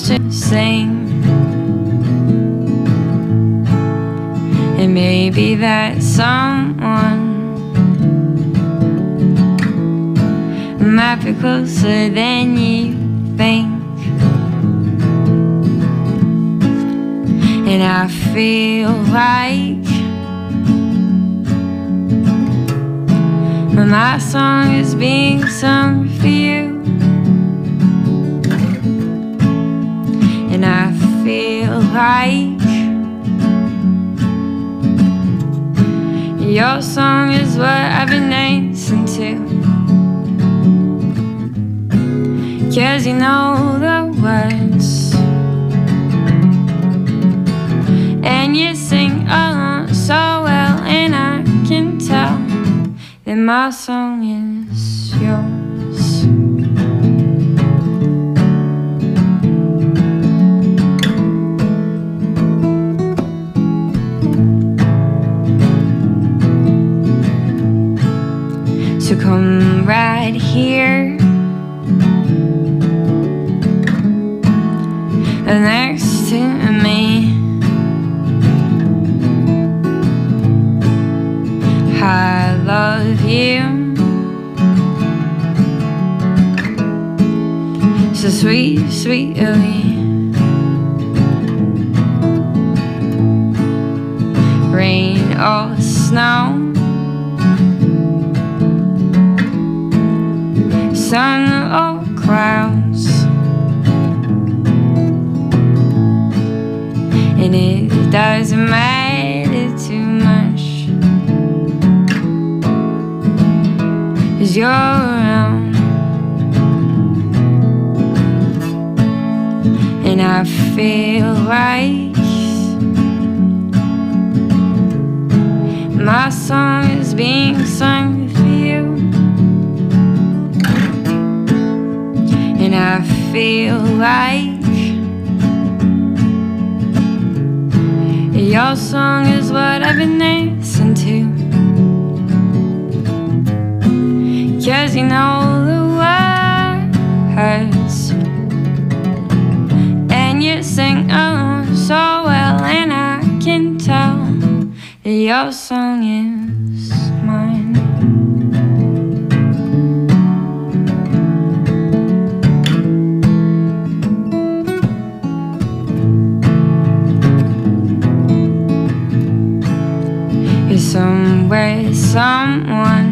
to sing. And maybe that someone might be closer than you think. And I feel like my song is being sung for you. And I feel like your song is what I've been dancing to. 'Cause you know the words, and you sing along so well, and I can tell that my song is yours. So come right here next to me. I love you so sweet, sweetly. Rain or snow, sun or clouds, and it doesn't matter too much, 'cause you're around. And I feel like my song is being sung for you. And I feel like your song is what I've been dancing to. 'Cause you know the words, and you sing along so well, and I can tell that your song is mine. Somewhere, someone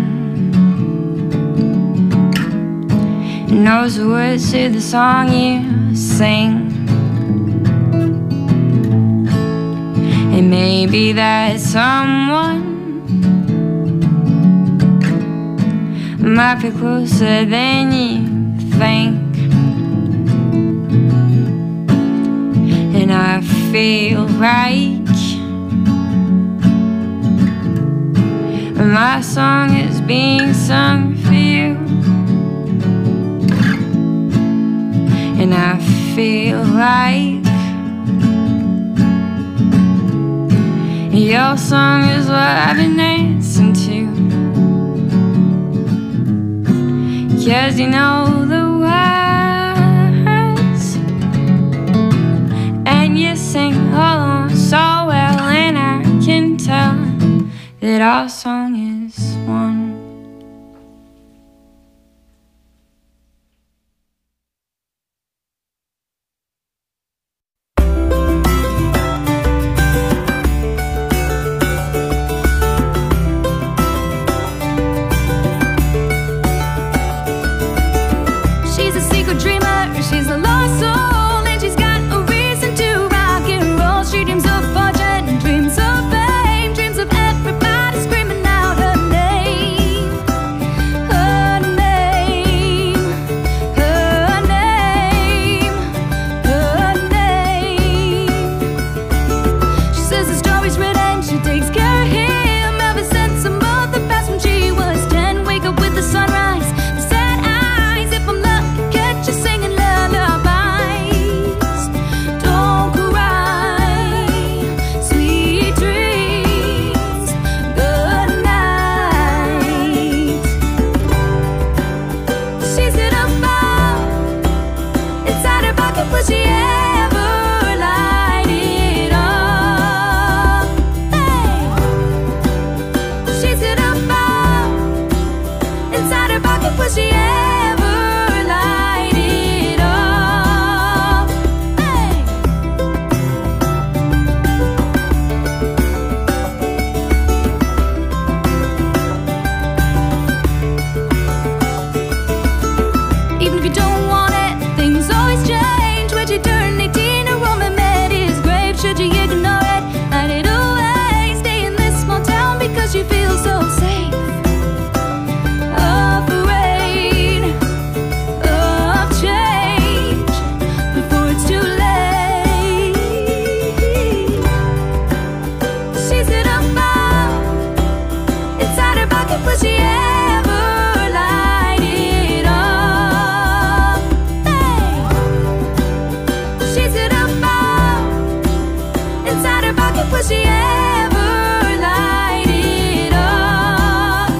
knows the words to the song you sing. And maybe that someone might be closer than you think. And I feel like my song is being sung for you. And I feel like your song is what I've been dancing to. 'Cause you know the words, and you sing along so well, and I can tell that our song is one. She's a secret dreamer, she's a lost soul, and she's got a reason to rock and roll. She dreams of fortune and dreams of fame, dreams of everybody screaming out her will she ever light it up?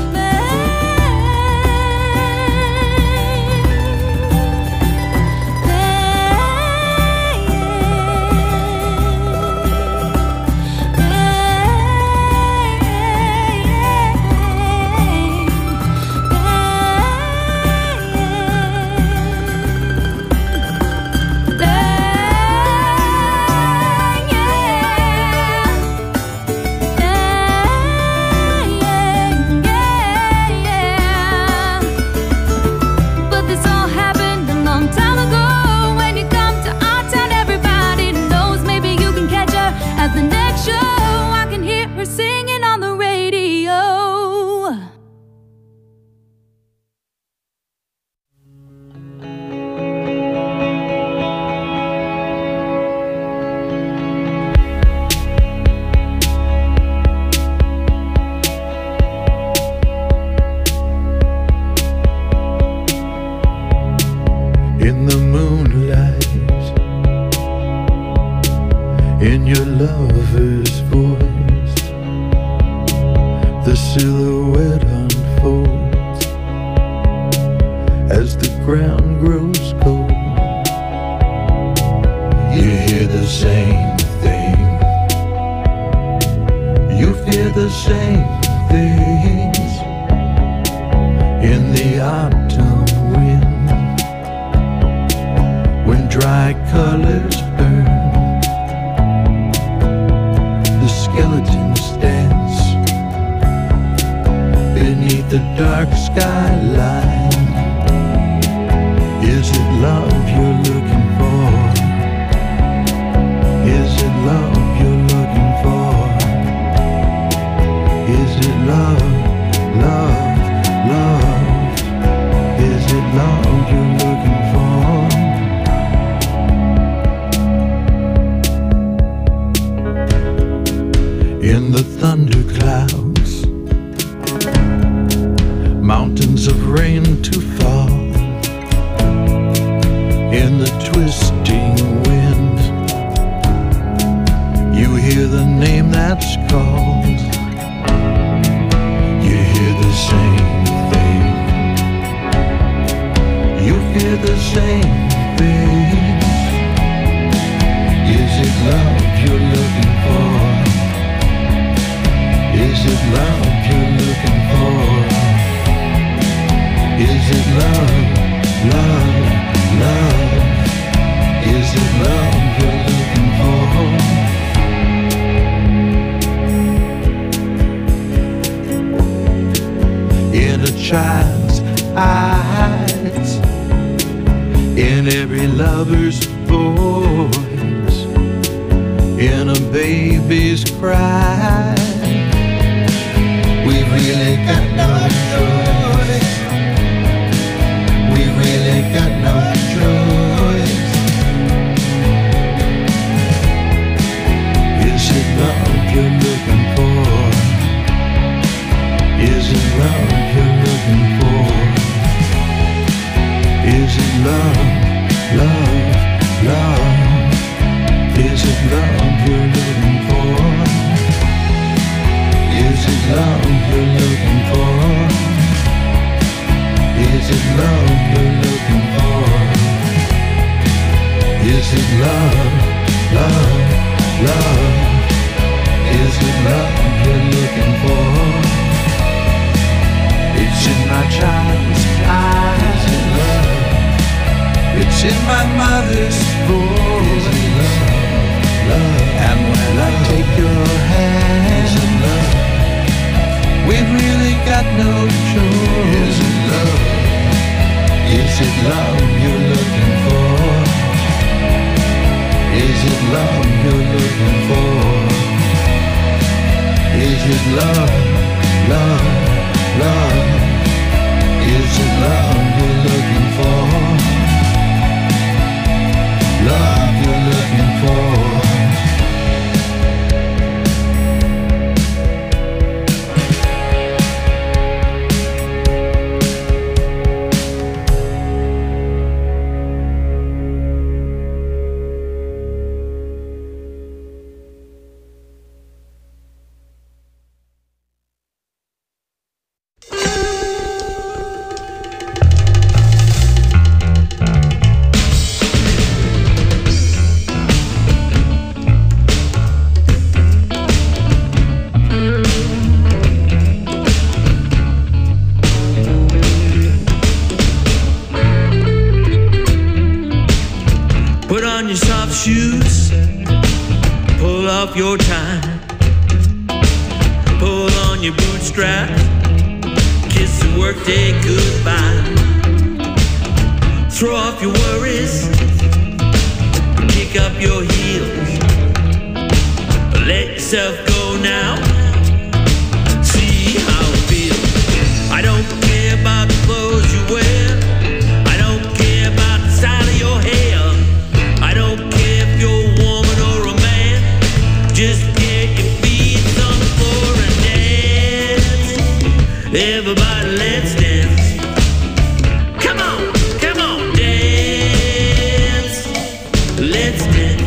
But this all happened a long time ago. When you come to our town, everybody knows. Maybe you can catch her at the next show. I can hear her singing on the radio. In the moonlight, in your lover's voice, the silhouette unfolds as the ground grows cold. You hear the same thing, you fear the same things in the autumn wind, when dry colors burn, the skeletons dance beneath the dark skyline. Is it love you're looking for? Is it love you're looking for? Is it love, love, love? Is it love you're looking for? In the thunderclouds, mountains of rain to fall, in the twisting wind, you hear the name that's called. You hear the same thing, you fear the same things. Is it love you're looking for? Is it love you're looking for? Is it love, love, love? Is it love you're looking for? In a child's eyes, in every lover's voice, in a baby's cry, we've really got no choice. We've really got no choice. Is it love you're looking for? Is it love you're looking for? Is it love, love, love? Is it love you're looking for? Is it love you're looking for? Is it love you're looking for? Is it love, love, love? Is it love you're looking for? It's in my child's eyes. Is it love? It's in my mother's voice. Is it love, love? And when I take your hand, is it love? We've really got no choice. Is it love? Is it love you're looking for? Is it love you're looking for? Is it love, love, love? Is it love you're looking for? Love you're looking for? on your soft shoes, pull off your tie, pull on your bootstraps, kiss the workday goodbye. Throw off your worries, kick up your heels, let yourself go now, see how it feels. I don't care about the clothes you wear, I don't care about the style of your hair, I don't care if you're a woman or a man, just get your feet on the floor and dance. Everybody, let's dance. Come on, come on, dance. Let's dance.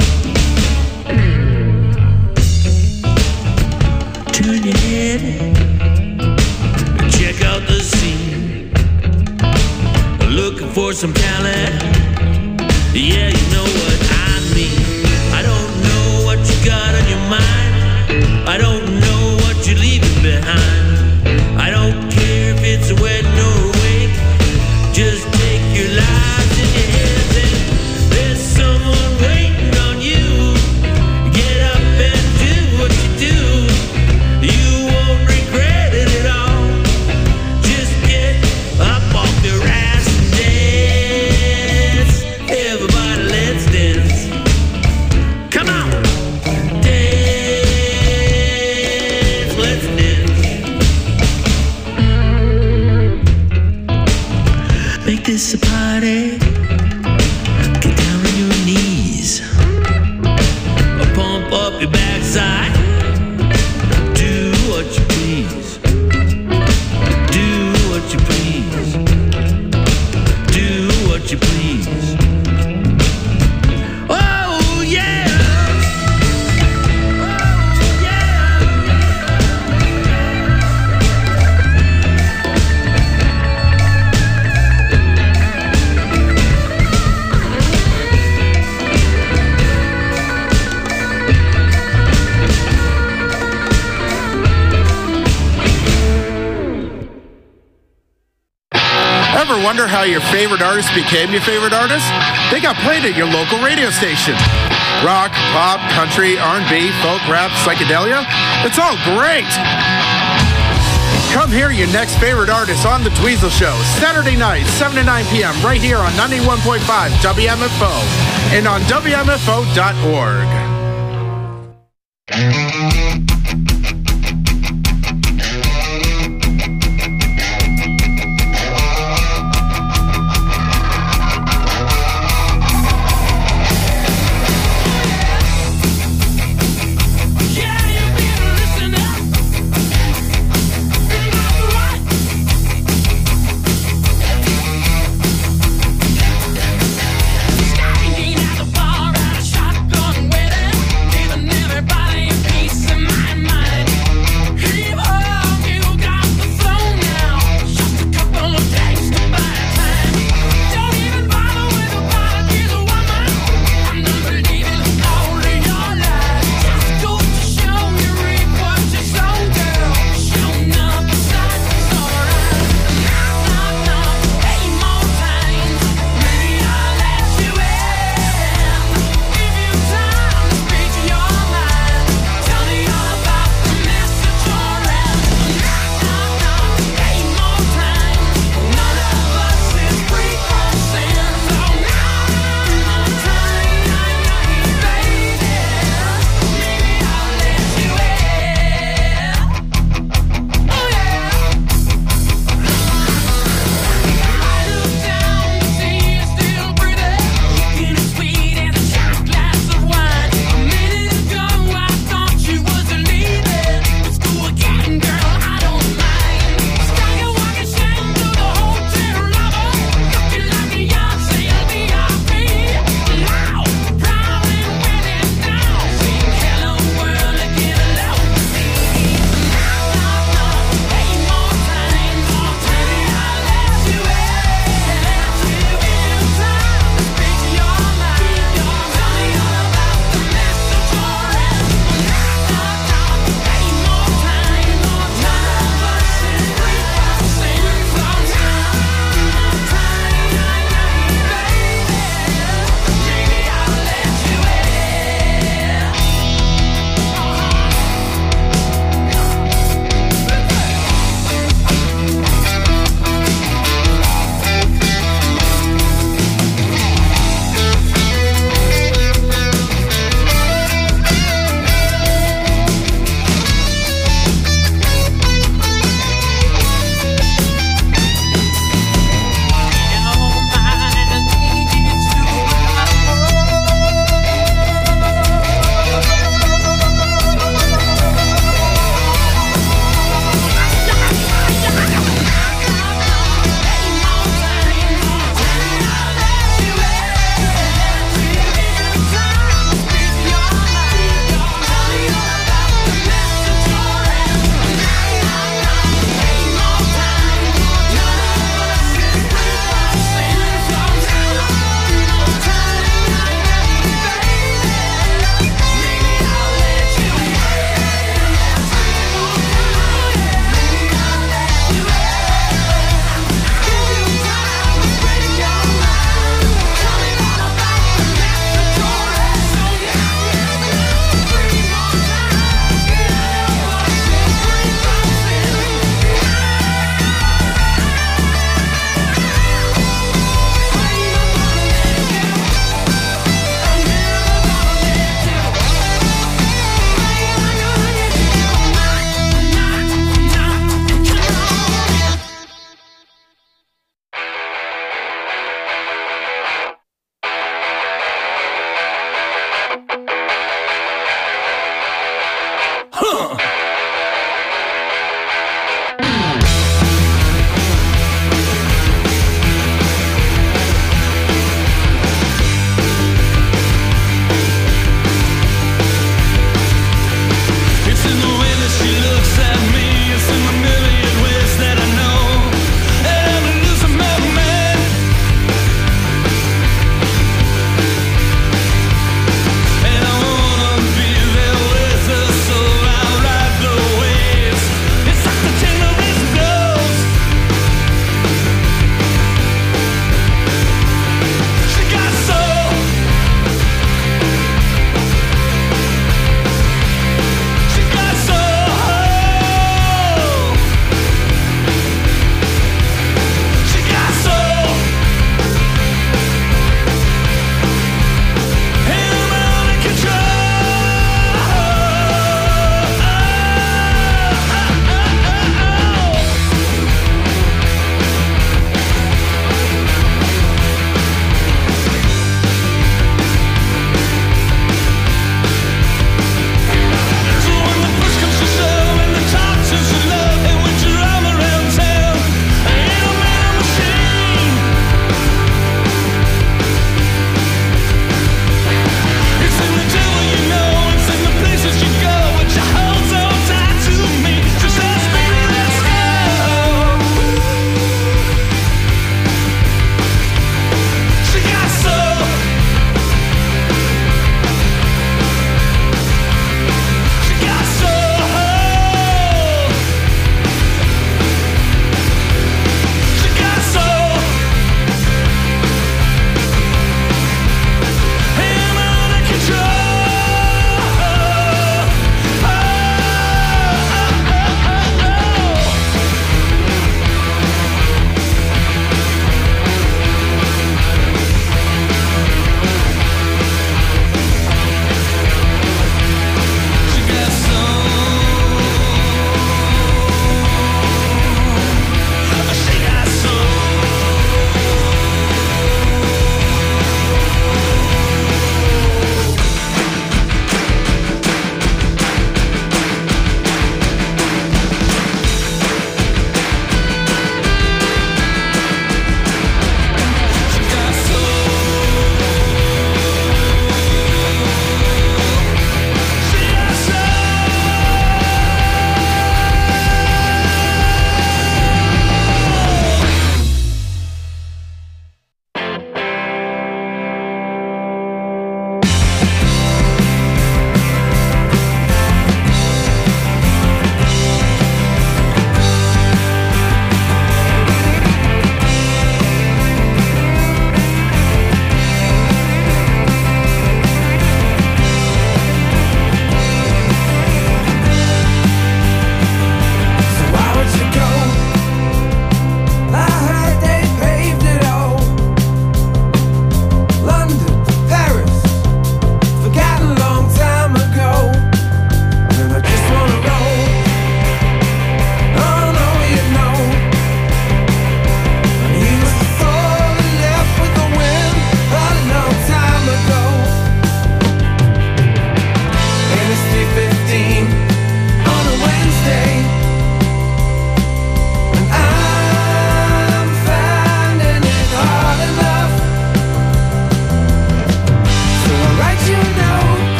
Turn your head, check out the scene. Looking for some talent, yeah, you know what I mean. I don't know what you got on your mind, I don't know what you're leaving behind. I don't care if it's a wedding or a wake, just take your lives in your hands and there's someone waiting on you. Get up and do what you do, you won't regret it at all. Just get up off your ass and dance. Everybody, let's dance. Come on, dance, let's dance. Make this a party. Get down on your knees, pump up your backside. Do what you please. Do what you please. Do what you please. Oh yeah. Oh yeah. Ever wonder how your favorite artist became your favorite artist? They got played at your local radio station. Rock, pop, country, R&B, folk, rap, psychedelia. It's all great. Come hear your next favorite artist on The Dweezil Show, Saturday night, 7 to 9 p.m. right here on 91.5 WMFO and on WMFO.org. Everybody in peace of mind.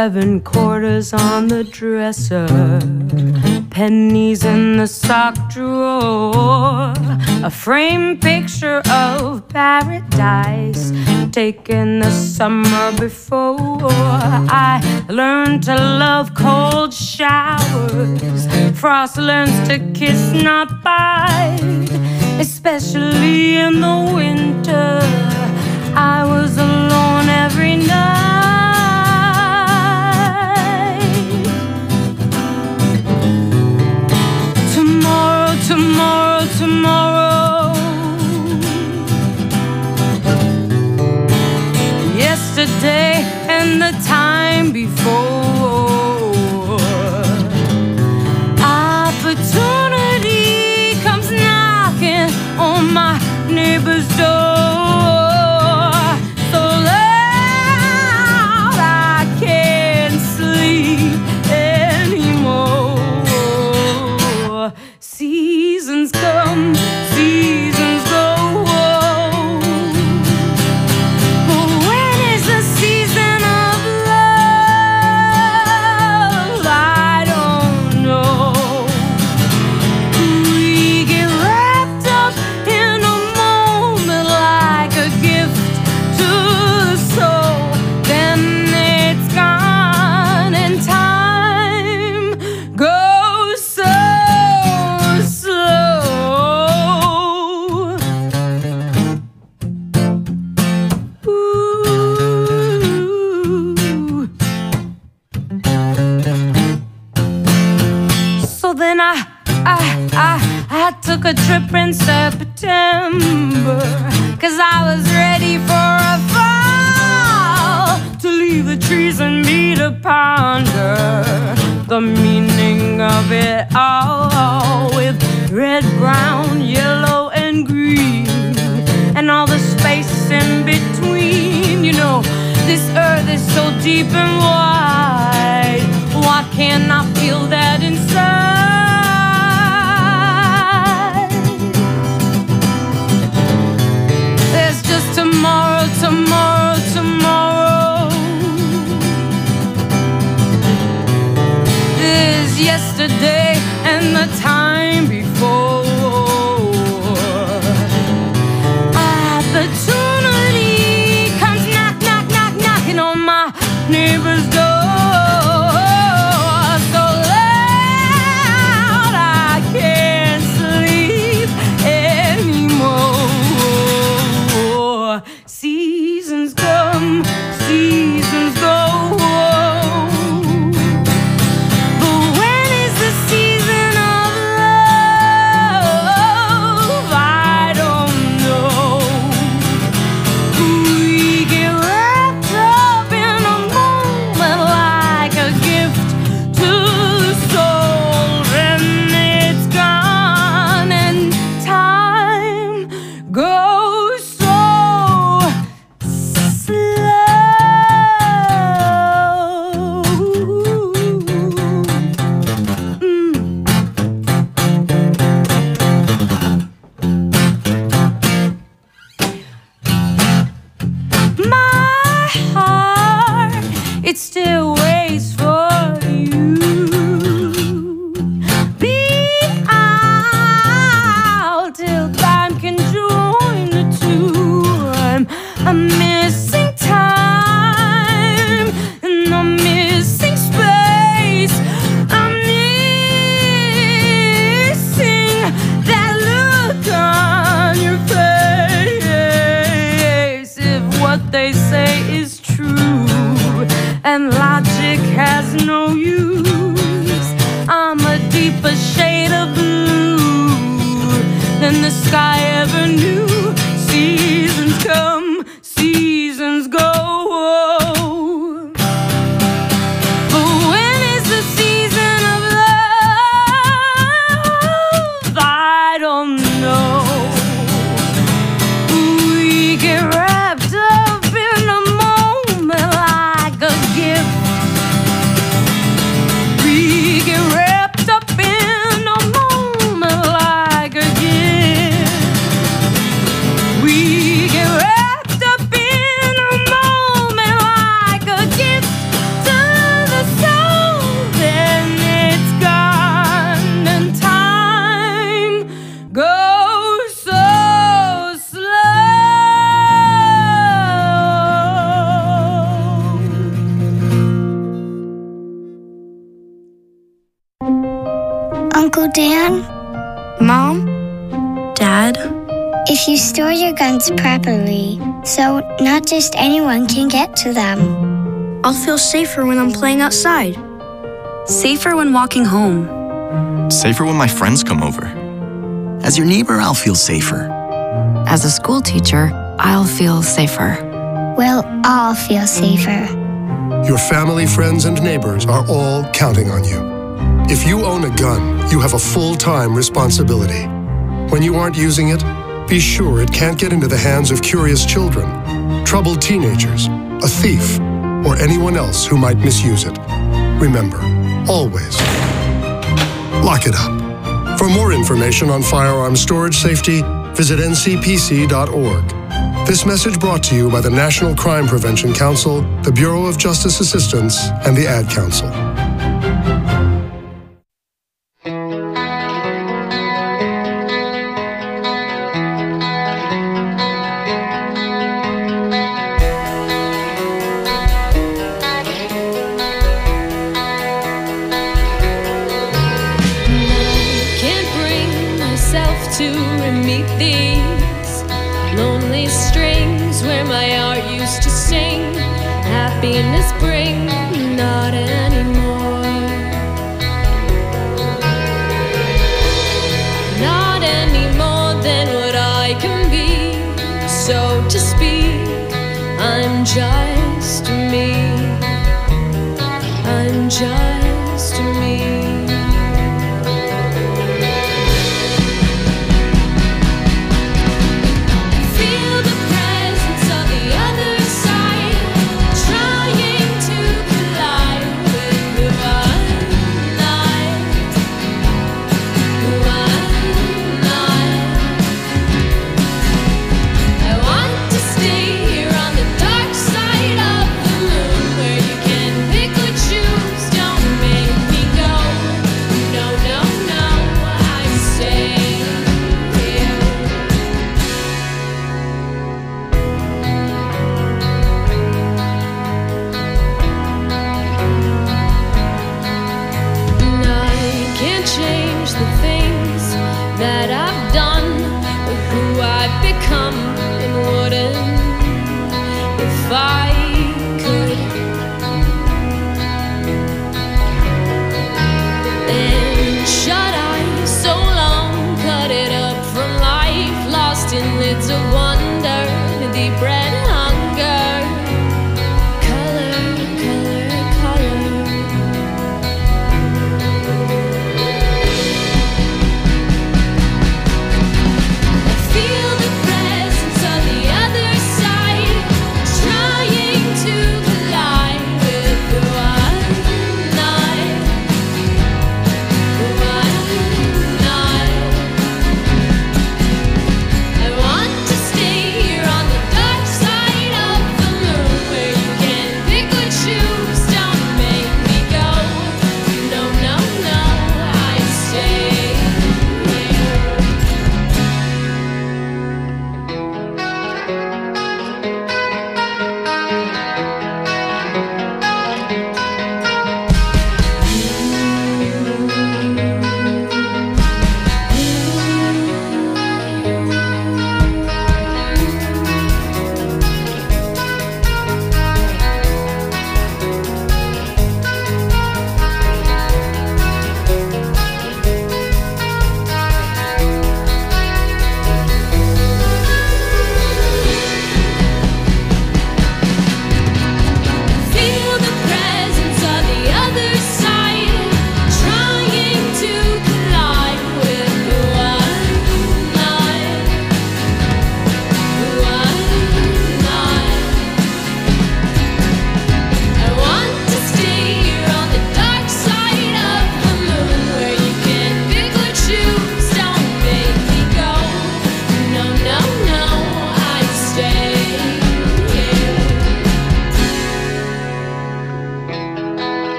7 quarters on the dresser, pennies in the sock drawer, a framed picture of paradise taken the summer before. I learned to love cold showers. Frost learns to kiss, not bite, especially in the winter. I was alone every night. Tomorrow, tomorrow, tomorrow. Yesterday and the time before. Opportunity comes knocking on my neighbor's door. Seasons come, seasons go. But when is the season of love? I don't know. We get wrapped up in a moment like a gift to the soul. Then it's gone and time goes so. So then I took a trip in September, 'cause I was ready for a fall, to leave the trees and me to ponder the meaning of it all, with red, brown, yellow, and green, and all the space in between. You know, this earth is so deep and wide. Why can't I feel that inside? There's just tomorrow, tomorrow, tomorrow. There's yesterday and the time before. Opportunity comes knock, knock, knock, knocking on my neighbor's door. So loud I can't sleep anymore. Seasons come, seasons go. But when is the season of love? I don't know. We get wrapped up in a moment like a gift to the soul, and it's gone, and time goes so slow. My heart, it still waits for you. Be out till time can join the two. I'm missing time, and I'm missing space. I'm missing that look on your face. If what they say is true and logic has no use, I'm a deeper shade of blue than the sky ever knew. Seasons come, seasons go. But when is the season of love? I don't know. We get wrapped up in a moment like a gift. We get wrapped up in a moment like a gift. Dan? Mom? Dad? If you store your guns properly, so not just anyone can get to them. I'll feel safer when I'm playing outside. Safer when walking home. Safer when my friends come over. As your neighbor, I'll feel safer. As a school teacher, I'll feel safer. We'll all feel safer. Your family, friends, and neighbors are all counting on you. If you own a gun, you have a full-time responsibility. When you aren't using it, be sure it can't get into the hands of curious children, troubled teenagers, a thief, or anyone else who might misuse it. Remember, always, lock it up. For more information on firearm storage safety, visit ncpc.org. This message brought to you by the National Crime Prevention Council, the Bureau of Justice Assistance, and the Ad Council. To meet these lonely strings where my heart used to sing, happiness bring, not anymore. Not any more than what I can be, so to speak. I'm just me. I'm just me. Side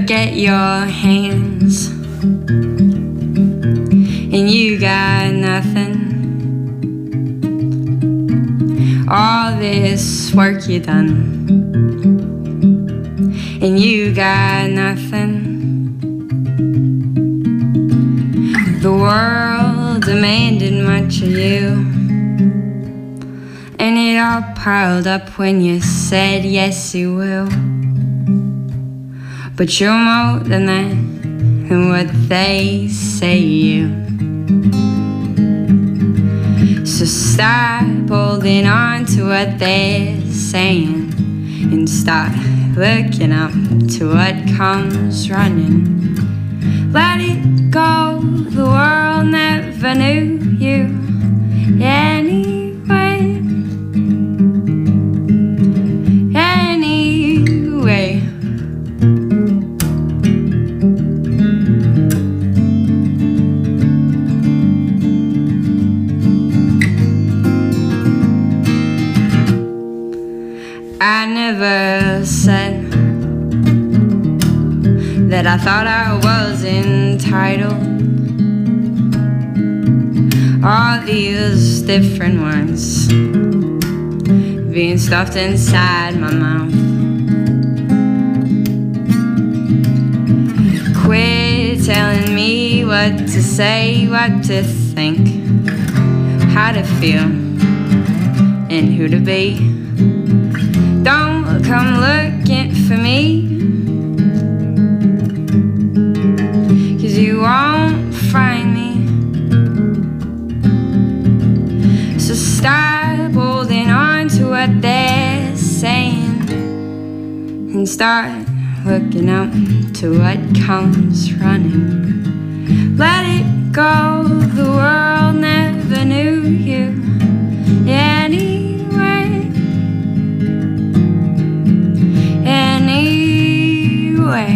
forget your hands, and you got nothing. All this work you done, and you got nothing. The world demanded much of you, and it all piled up when you said yes you will. But you're more than that, and what they say you. So stop holding on to what they're saying, and start looking up to what comes running. Let it go, the world never knew you anyway. Anyway. I never said that I thought I was entitled. All these different words being stuffed inside my mouth. Quit telling me what to say, what to think, how to feel, and who to be. Don't come looking for me, 'cause you won't find me. So stop holding on to what they're saying, and start looking up to what comes running. Let it go, the world never knew you anyway. Anyway.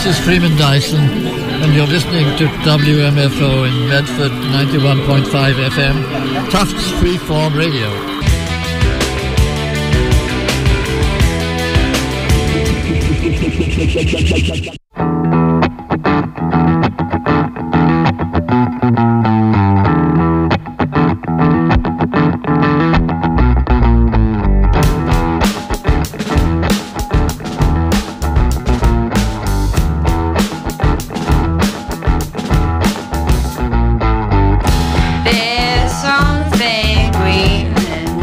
This is Freeman Dyson, and you're listening to WMFO in Medford, 91.5 FM, Tufts Freeform Radio. There's something green in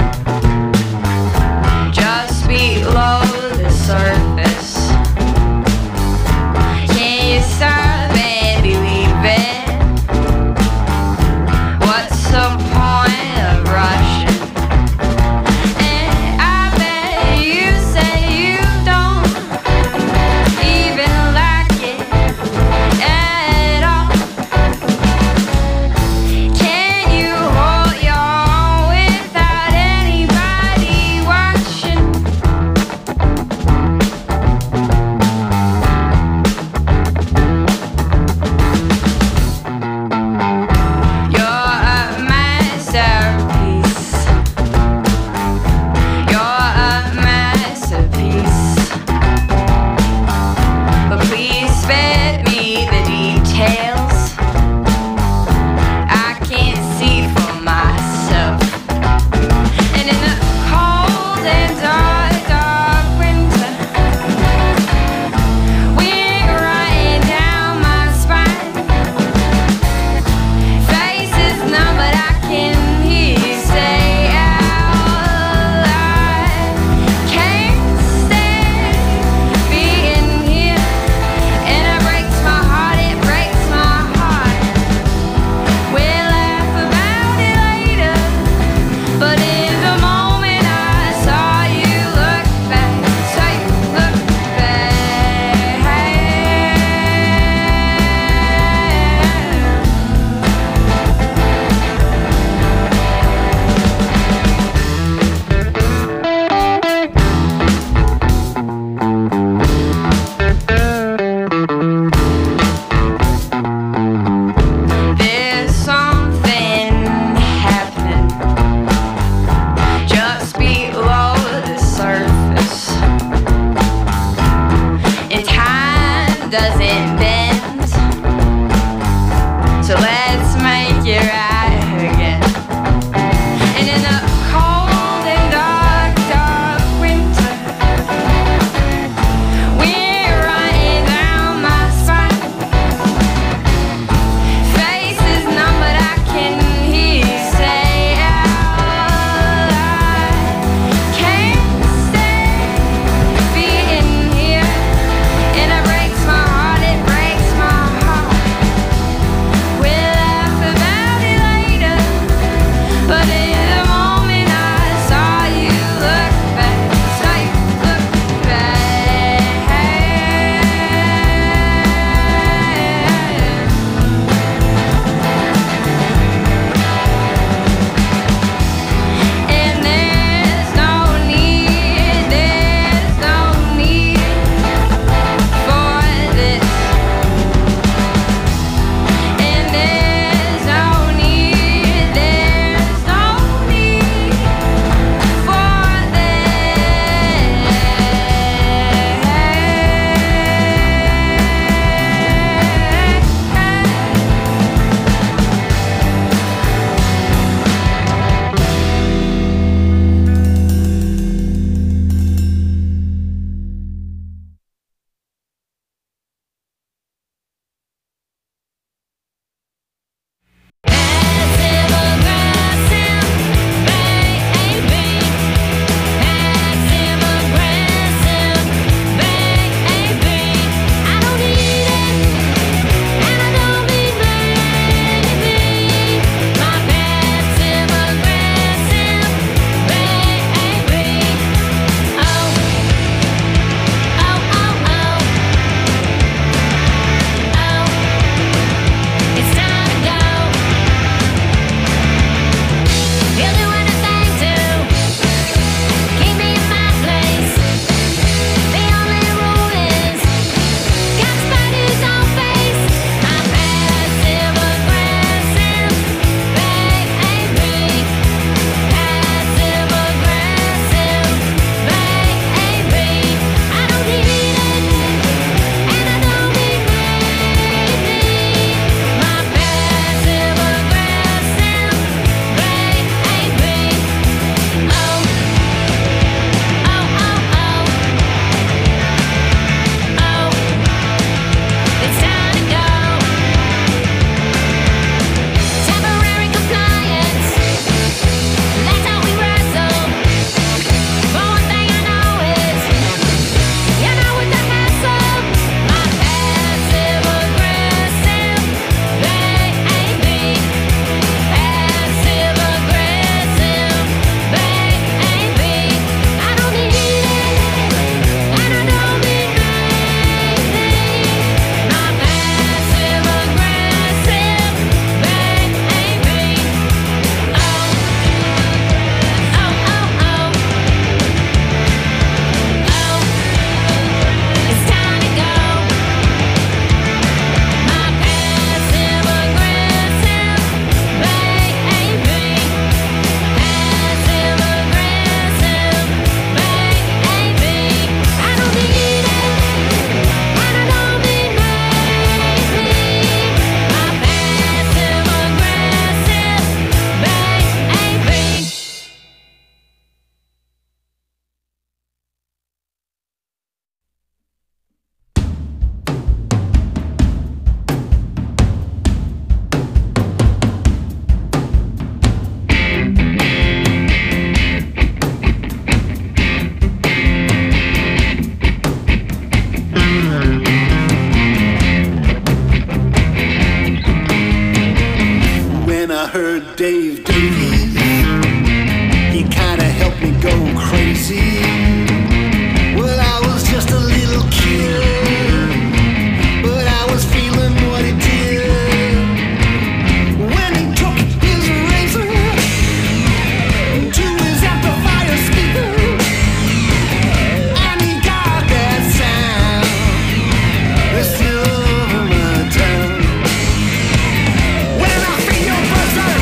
see. Well, I was just a little kid, but I was feeling what he did when he took his razor to his amplifier speaker, and he got that sound that's still over my town. When I feel your berserk,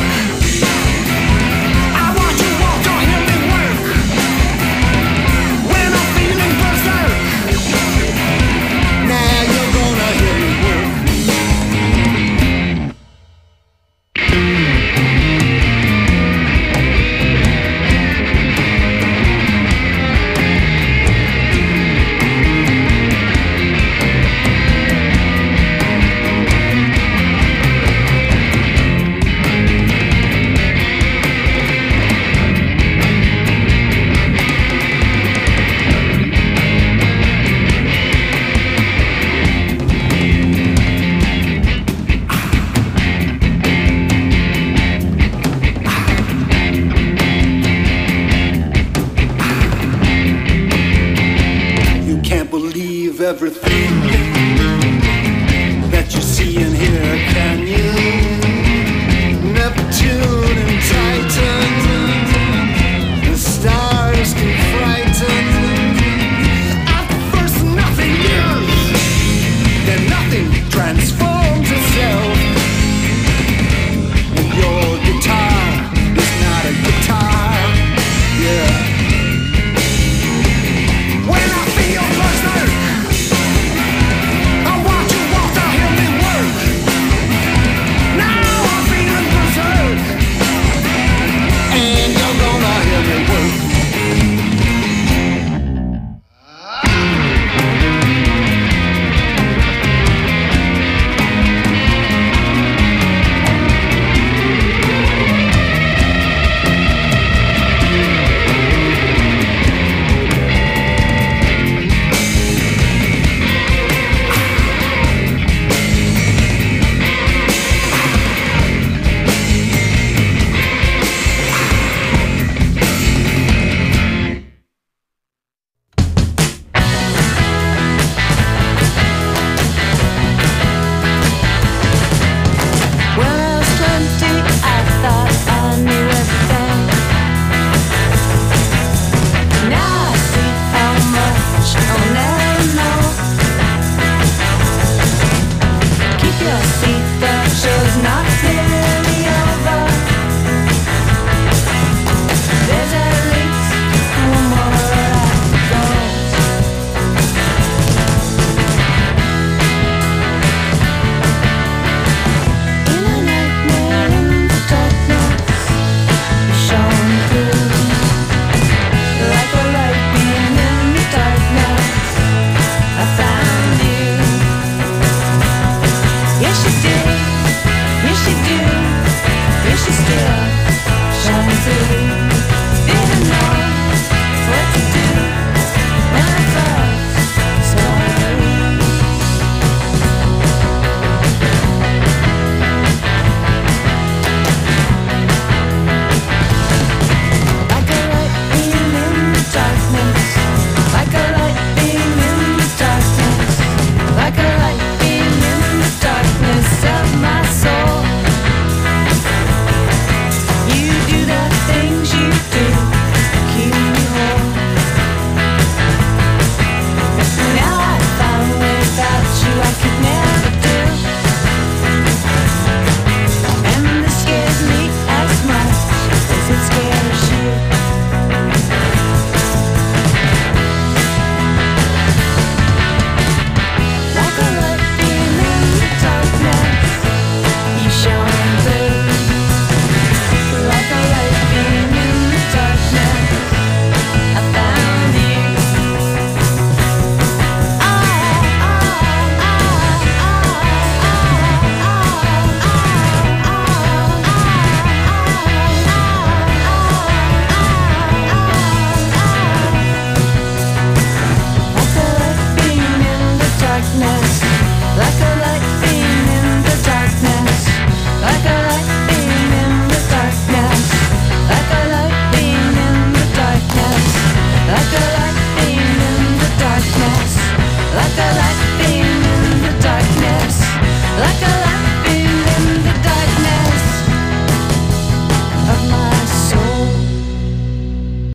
I watch you walk or hear me work. When I'm feeling berserk, now you're gonna hear me work. You can't believe everything